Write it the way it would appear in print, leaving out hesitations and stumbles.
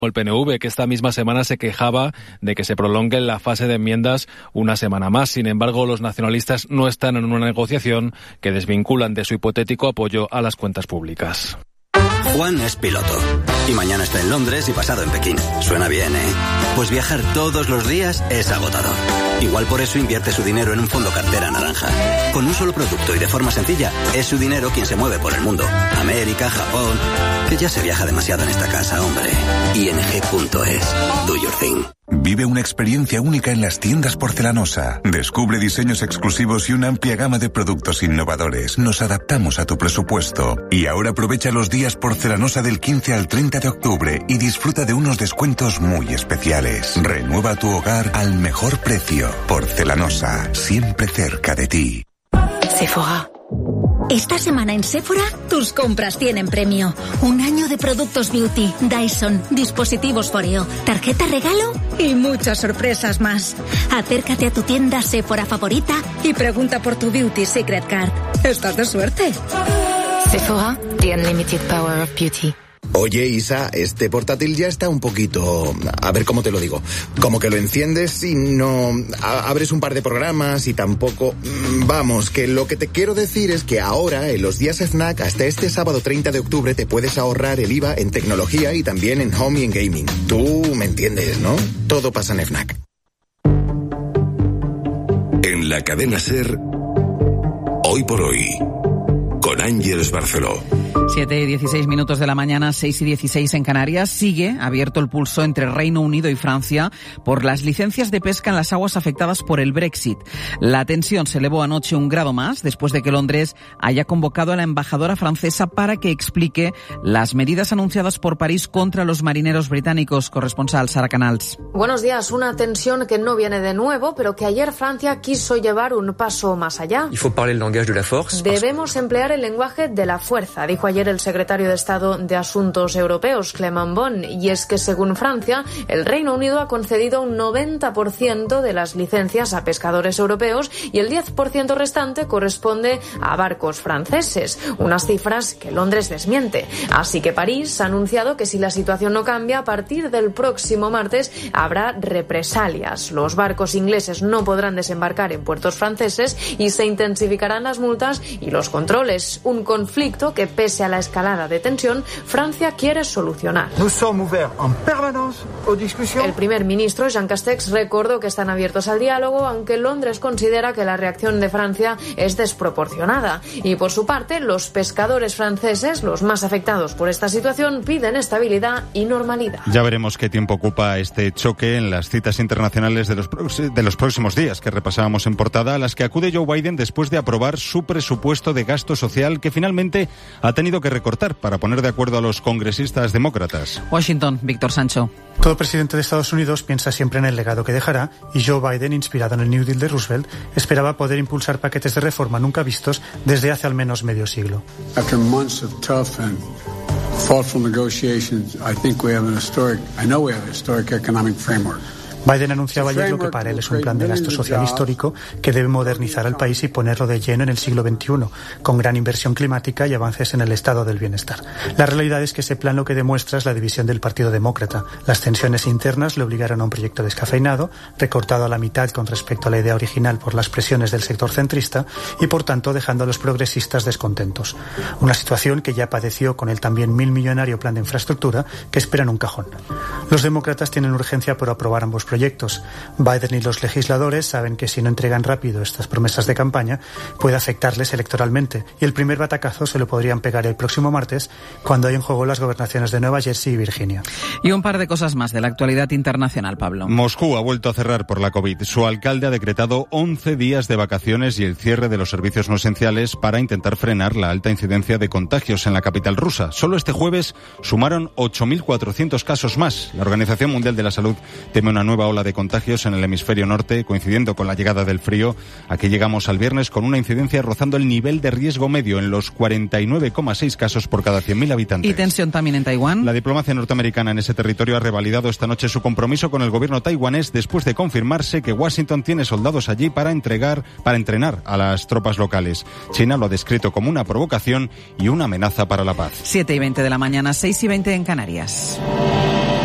El PNV, que esta misma semana se quejaba de que se prolongue la fase de enmiendas una semana más. Sin embargo, los nacionalistas no están en una negociación que desvinculan de su hipotético apoyo a las cuentas públicas. Juan es piloto y mañana está en Londres y pasado en Pekín. Suena bien, ¿eh? Pues viajar todos los días es agotador. Igual por eso invierte su dinero en un fondo cartera naranja. Con un solo producto y de forma sencilla, es su dinero quien se mueve por el mundo. América, Japón... Que ya se viaja demasiado en esta casa, hombre. ING.es. Do your thing. Vive una experiencia única en las tiendas Porcelanosa. Descubre diseños exclusivos y una amplia gama de productos innovadores. Nos adaptamos a tu presupuesto. Y ahora aprovecha los días Porcelanosa del 15 al 30 de octubre y disfruta de unos descuentos muy especiales. Renueva tu hogar al mejor precio. Porcelanosa, siempre cerca de ti. Sephora. Esta semana en Sephora, tus compras tienen premio. 1 año de productos beauty, Dyson, dispositivos Foreo, tarjeta regalo y muchas sorpresas más. Acércate a tu tienda Sephora favorita y pregunta por tu Beauty Secret Card. ¡Estás de suerte! Sephora, the unlimited power of beauty. Oye, Isa, este portátil ya está un poquito... A ver, ¿cómo te lo digo? Como que lo enciendes y no... Abres un par de programas y tampoco... Vamos, que lo que te quiero decir es que ahora, en los días FNAC, hasta este sábado 30 de octubre, te puedes ahorrar el IVA en tecnología y también en home y en gaming. Tú me entiendes, ¿no? Todo pasa en FNAC. En la cadena SER, Hoy por Hoy, con Ángeles Barceló. 7:16 de la mañana, 6:16 en Canarias. Sigue abierto el pulso entre Reino Unido y Francia por las licencias de pesca en las aguas afectadas por el Brexit. La tensión se elevó anoche 1 grado más después de que Londres haya convocado a la embajadora francesa para que explique las medidas anunciadas por París contra los marineros británicos. Corresponsal Sara Canals. Buenos días. Una tensión que no viene de nuevo, pero que ayer Francia quiso llevar un paso más allá. Debemos emplear el lenguaje de la fuerza, dijo ayer el secretario de Estado de Asuntos Europeos, Clément Beaune, y es que según Francia, el Reino Unido ha concedido un 90% de las licencias a pescadores europeos y el 10% restante corresponde a barcos franceses, unas cifras que Londres desmiente. Así que París ha anunciado que si la situación no cambia, a partir del próximo martes habrá represalias. Los barcos ingleses no podrán desembarcar en puertos franceses y se intensificarán las multas y los controles, un conflicto que pese a la escalada de tensión, Francia quiere solucionar. El primer ministro, Jean Castex, recordó que están abiertos al diálogo, aunque Londres considera que la reacción de Francia es desproporcionada. Y por su parte, los pescadores franceses, los más afectados por esta situación, piden estabilidad y normalidad. Ya veremos qué tiempo ocupa este choque en las citas internacionales de los próximos días que repasábamos en portada, a las que acude Joe Biden después de aprobar su presupuesto de gasto social, que finalmente ha tenido que recortar para poner de acuerdo a los congresistas demócratas. Washington, Víctor Sancho. Todo presidente de Estados Unidos piensa siempre en el legado que dejará, y Joe Biden, inspirado en el New Deal de Roosevelt, esperaba poder impulsar paquetes de reforma nunca vistos desde hace al menos medio siglo. After months of tough and thoughtful negotiations, I know we have a historic economic framework. Biden anunciaba ayer lo que para él es un plan de gasto social histórico que debe modernizar al país y ponerlo de lleno en el siglo XXI, con gran inversión climática y avances en el estado del bienestar. La realidad es que ese plan lo que demuestra es la división del Partido Demócrata. Las tensiones internas le obligaron a un proyecto descafeinado, recortado a la mitad con respecto a la idea original por las presiones del sector centrista y, por tanto, dejando a los progresistas descontentos. Una situación que ya padeció con el también millonario plan de infraestructura que espera en un cajón. Los demócratas tienen urgencia por aprobar ambos proyectos. Biden y los legisladores saben que si no entregan rápido estas promesas de campaña puede afectarles electoralmente, y el primer batacazo se lo podrían pegar el próximo martes, cuando hay en juego las gobernaciones de Nueva Jersey y Virginia. Y un par de cosas más de la actualidad internacional, Pablo. Moscú ha vuelto a cerrar por la COVID. Su alcalde ha decretado 11 días de vacaciones y el cierre de los servicios no esenciales para intentar frenar la alta incidencia de contagios en la capital rusa. Solo este jueves sumaron 8.400 casos más. La Organización Mundial de la Salud teme una nueva ola de contagios en el hemisferio norte, coincidiendo con la llegada del frío. Aquí llegamos al viernes con una incidencia rozando el nivel de riesgo medio en los 49,6 casos por cada 100.000 habitantes. ¿Y tensión también en Taiwán? La diplomacia norteamericana en ese territorio ha revalidado esta noche su compromiso con el gobierno taiwanés después de confirmarse que Washington tiene soldados allí para entrenar a las tropas locales. China lo ha descrito como una provocación y una amenaza para la paz. 7:20 de la mañana, 6:20 en Canarias.